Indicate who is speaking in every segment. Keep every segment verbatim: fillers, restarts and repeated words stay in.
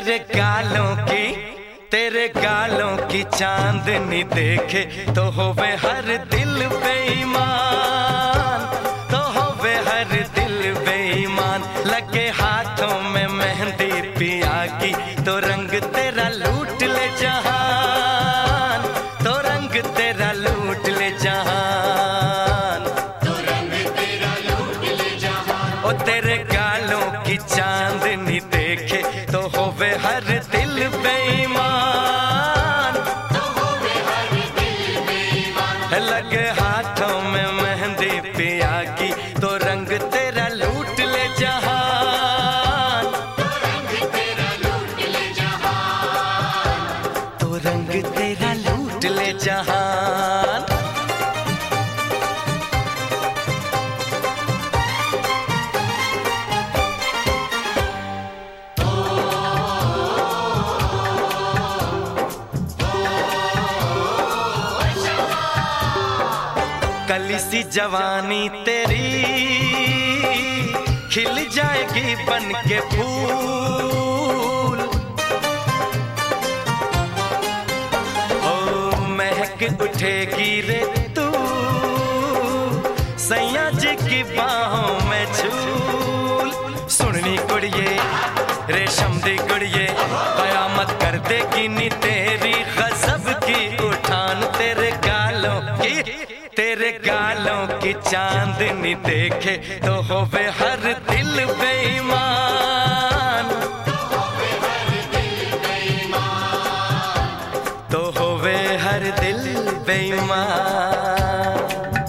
Speaker 1: तेरे गालों की तेरे गालों की चांदनी देखे तो होवे हर दिल बेईमान, तो होवे हर दिल बेईमान। लगे हाथों में मेहंदी पिया की तो रंग तेरा लूट ले जहान, तो रंग तेरा लूट ले जहान,
Speaker 2: तो रंग तेरा लूट ले जहान।
Speaker 1: ओ तेरे गालों की चांदनी देखे तो होवे हर दिल बेईमान,
Speaker 2: तो होवे हर दिल बेईमान।
Speaker 1: लगे हाथों में मेहंदी पिया की तो रंग तेरा लूट ले जहान,
Speaker 2: तो रंग तेरा लूट ले जहान।
Speaker 1: तो रंग तेरा लूट ले जहान। कली सी जवानी तेरी खिल जाएगी बन के फूल, ओ महक उठेगी रे तू सैया जी की बाहों में झूल। सुननी कुड़िए रेशम दी कुड़िए कयामत कर देगी नी तेरी गजब की उठान। तेरे गालों की तेरे गालों की चांदनी देखे तो होवे हर दिल बेईमान,
Speaker 2: तो होवे हर दिल बेईमान।
Speaker 1: तो होवे हर दिल बेईमान।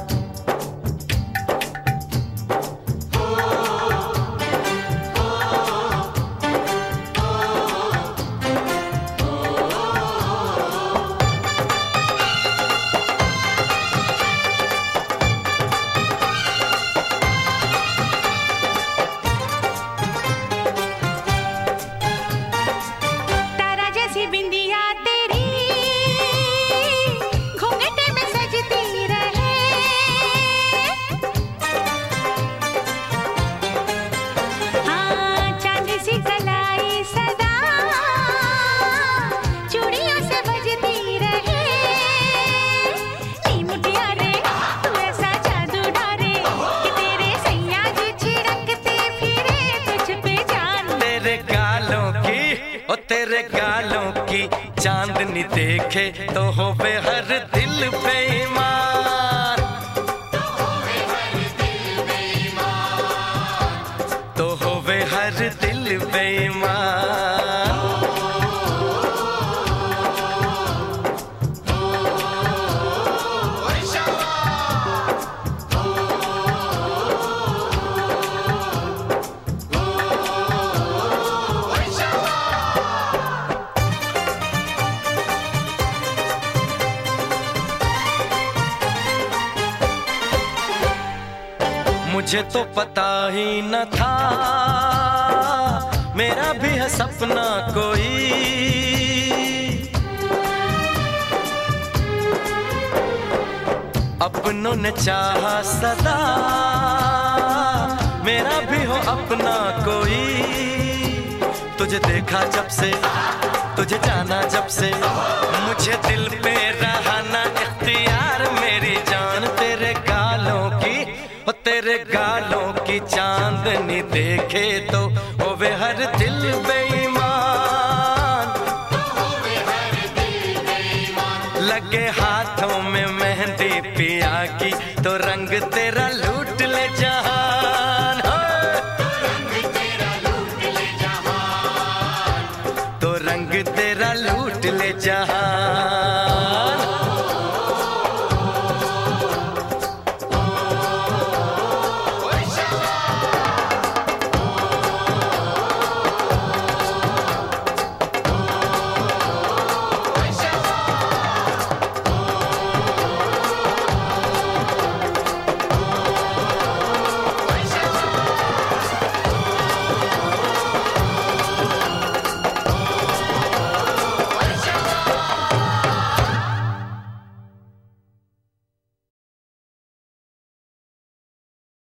Speaker 1: ओ तेरे गालों की चांदनी देखे तो होवे हर दिल बेईमान,
Speaker 2: तो होवे हर दिल बेईमान।
Speaker 1: तो होवे हर दिल बेईमान। मुझे तो पता ही न था मेरा भी है सपना कोई, अपनों ने चाहा सदा मेरा भी हो अपना कोई। तुझे देखा जब से तुझे जाना जब से मुझे दिल पे रहा ना इख्तियार मेरी जान। तेरे गालों की ओ तेरे गालों की चांदनी देखे तो होवे हर दिल बेईमान,
Speaker 2: तो होवे हर दिल बेईमान।
Speaker 1: लगे हाथों में मेहंदी पिया की तो रंग तेरा लूट ले जहान,
Speaker 2: तो रंग तेरा लूट ले जहान।
Speaker 1: तो रंग तेरा लूट ले जहान।